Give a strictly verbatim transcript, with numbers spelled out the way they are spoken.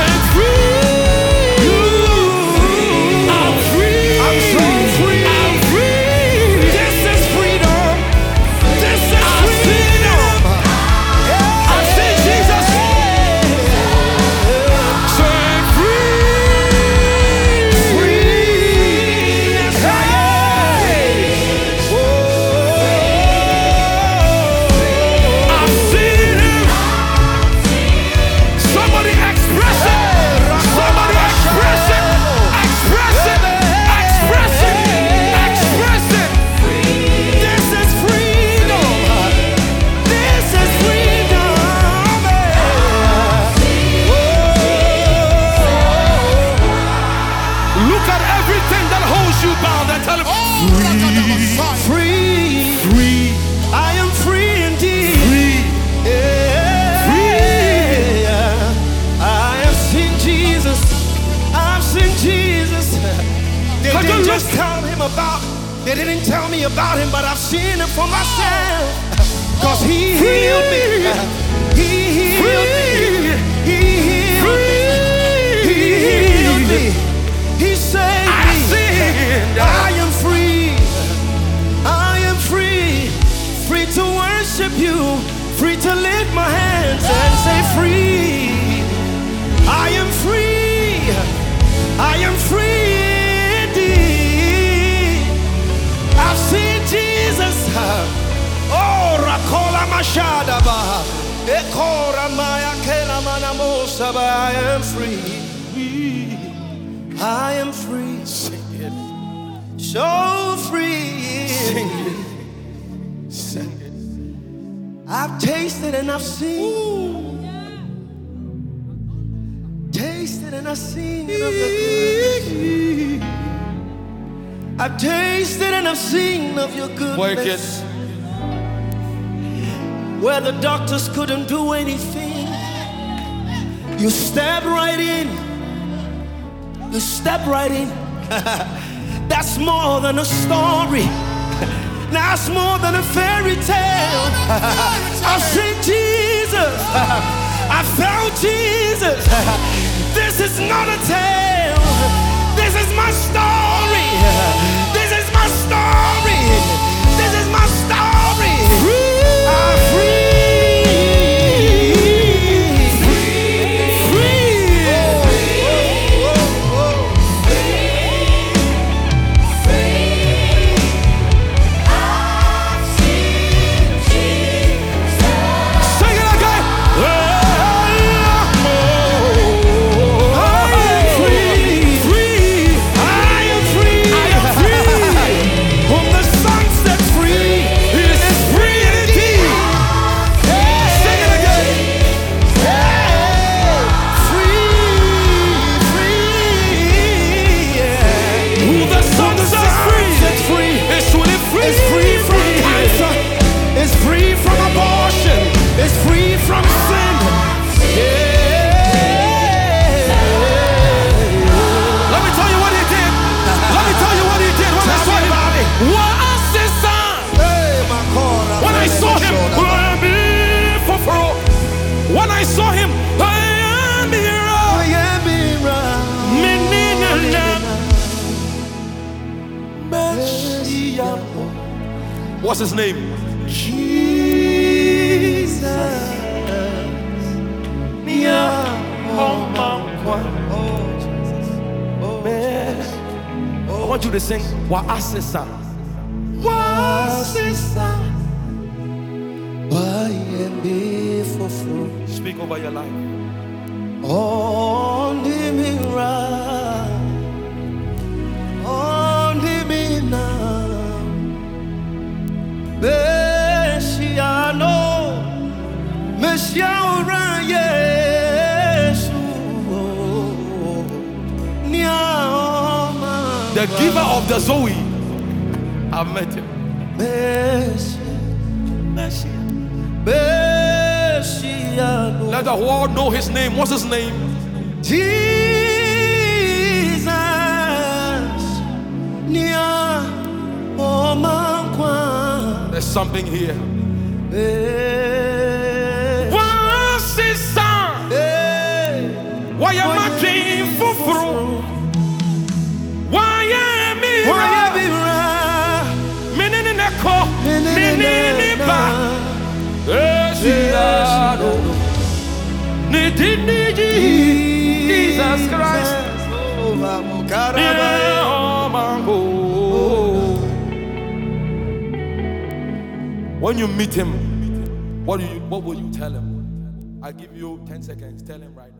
Set free. I'm free. I'm so free. I'm free. This is freedom. This is freedom. I see Jesus. Set free. Free. Hey. I've seen him. Somebody express it. Somebody express it. Express it. Express it. Express it. This is freedom. This is freedom. Look at everything that holds you bound and tell him, free. Free. Free. I am free indeed. Free. Yeah. Free. I have seen Jesus. I've seen Jesus. They Come didn't on, just tell him about. They didn't tell me about him, but I've seen him for myself. Cause he healed me. He healed me. He healed me. He healed me. He saved me. I am free. I am free. Free to worship you. Free to lift my hands and say free. I am free. I am free indeed. I've seen Jesus. Oh, Rakola Mashadaba. Ekora Maya Kela Manamosaba. I am free. I am free. Sing it. So free. Sing it. Sing it. I've tasted and I've seen. Tasted and I've seen of the goodness. I've tasted and I've seen of your Work goodness. it. Where the doctors couldn't do anything, you stepped right in. You stepped right in. That's more than a story. That's more than a fairy tale. I've seen Jesus. I found Jesus. This is not a tale. This is my story. This is my story. This is my story. I'm free. When I saw him, I am here. I am here. What's his name? Jesus. I want you to sing Wa'asisa. Wa'asisa. Speak over your life. On the mirror, on the mirror, Messiano, Messiano, Yesu, the giver of the Zoe. I've met him. Messiano. Let the world know his name. What's his name? Jesus. There's something here. What's his son? Why am I Jesus Christ. When you meet him, what do you what will you tell him? I give you ten seconds. Tell him right now.